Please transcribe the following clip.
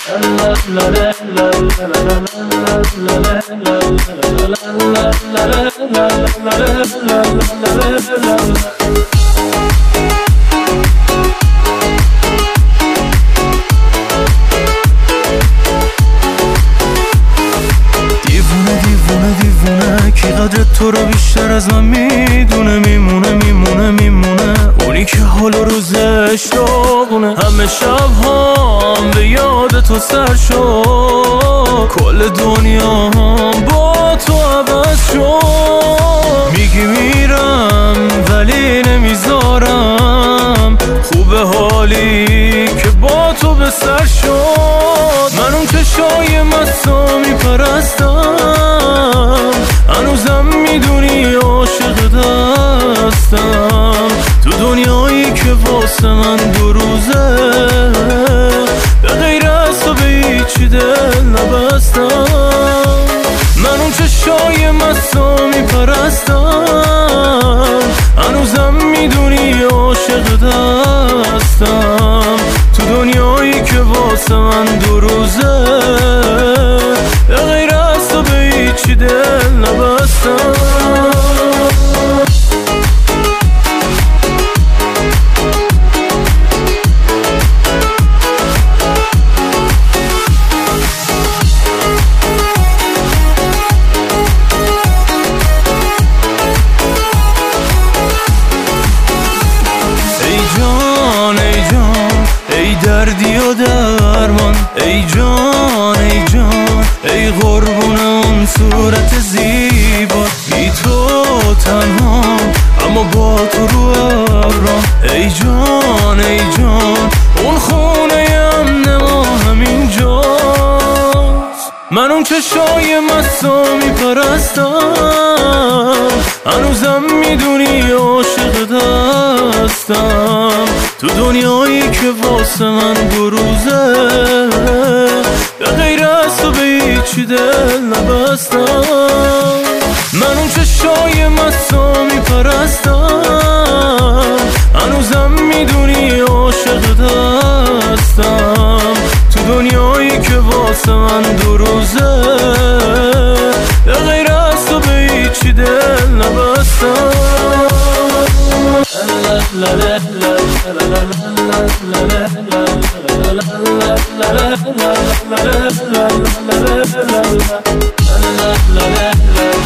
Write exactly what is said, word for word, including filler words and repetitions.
کی قدر تو رو بیشتر از من میدونه، میمونه میمونه میمونه اونی که حال و روزش داغونه. همه شب هم به یاد تو سر شد، کل دنیا هم با تو عوض شد. میگی میرم ولی نمیذارم، خوبه حالی که با تو به سر شد. من اون چشای مستا میپرستم، هنوزم میدونی عاشق دستم. تو دنیایی که واسه من دو روزه، به غیر از تو به هیچی دل نبستم. من اون چشای مستا میپرستم، هنوزم میدونی عاشق دستم. تو دنیایی که واسه من دو روزه، به غیر از تو به هیچی دل نبستم. ای دردی و درمان، ای جان ای جان، ای قربون اون صورت زیبا. بی تو تنها اما با تو رو ابرام. ای جان ای جان، اون خونه امن ما همینجاست. من اون چشای مستا میپرستم، هنوزم میدونی عاشق دستم. تو دنیایی که واسه من دو روزه، به غیر از تو به هیچی دل نبستم. من اون چشای مستا میپرستم، هنوزم میدونی عاشق دستم. تو دنیایی که واسه من دو روزه، به غیر از تو به هیچی دل نبستم. la la la la la la la la la